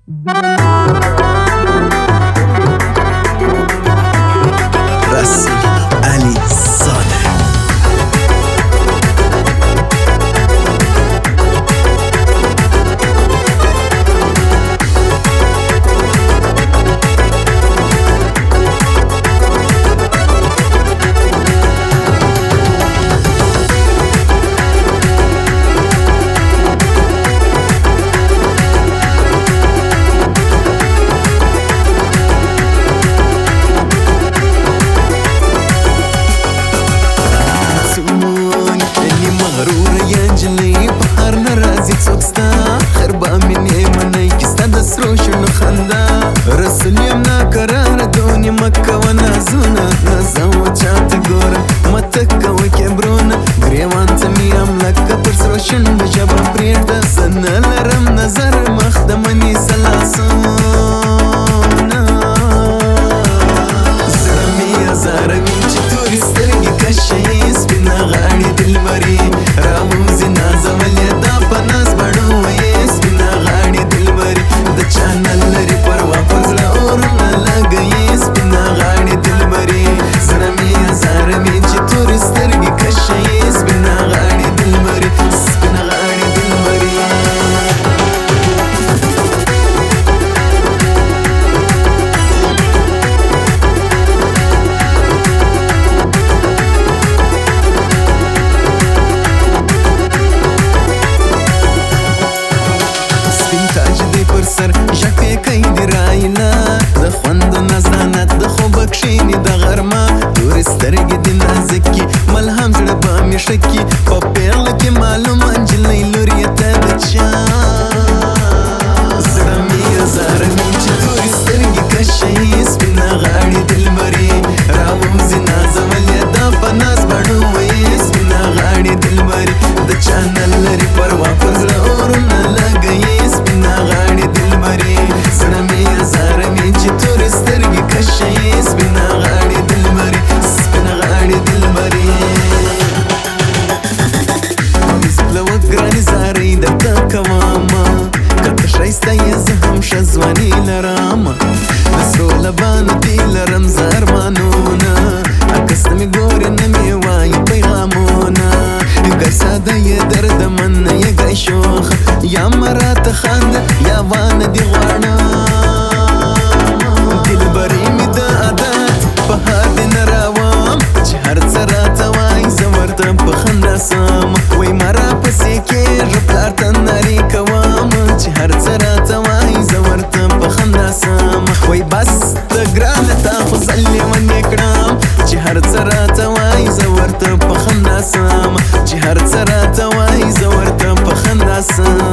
رسول علی زاده. رسول یم ناقرار دونی مکه و نازونه نازم و چاته ګورم مته کوه کبرونه ګریوان ته مې یم لکه پر سرو شونډو ژبه پرېږده زه نه لرم نظر مخ د مني سلاسونه زړه مې ازاروي چې تورې سترګې کشوي سپینه غاړې دلبرې راووځي نازولې دا په ناز بڼو ویې سپینه غاړې دلبرې د چا نه لري پروا پر زړه اورونه لګوي سپینه غاړې دلبرې زړه مې ازاروي چې تورې سترګې کشوي سپینه غاړې دلبرې سپینه غاړې دلبرې سر ژکې کوي د راینا د خوند و نزانت د خوبه کښېني د غرمه تورې سترګې د نازکي ملهم زړه به مې ښکي په پیغله کې معلومه نجلۍ لور یې ته د چا زړه مې ازاروي چې تورې سترګې کشوي سپینه غاړې دلبرې راووځي نازولې دا په ناز بڼو ویې سپینه غاړې دلبرې د چا نه لري پروا پر زړه اورونه لګوي سپینه غاړې دلبرې زړه مې ازاروي چې تورې سترګې کشوي سپینه غاړې دلبرې سپینه غاړې دلبرې مثله وګرانې زارۍ درته کومه که ته ښایسته یې زه هم ښه ځواني لرمه د سرو لبانو دې لرم زه ارمانونه عکس ته مې ګورې نه مې وایي پیغامونه ګای ساده یې دردمن یې ګای شوخه یا مراته خانده یا وانه دې غواړه دلبرې مې د عادت په هر دې نه راوم چې هر څه راته وایي زه ورته په خندا سم وایي ما راپسې کېږه پلار ته نارې کوم چې هر څه راته وایي زه ورته په خندا سم وایي بس ته ګرانه تا خو زه لیونې کړم چې هر څه راته وایي زه ورته په خندا سم چې هر څه راته وایي زه ورته په خندا سم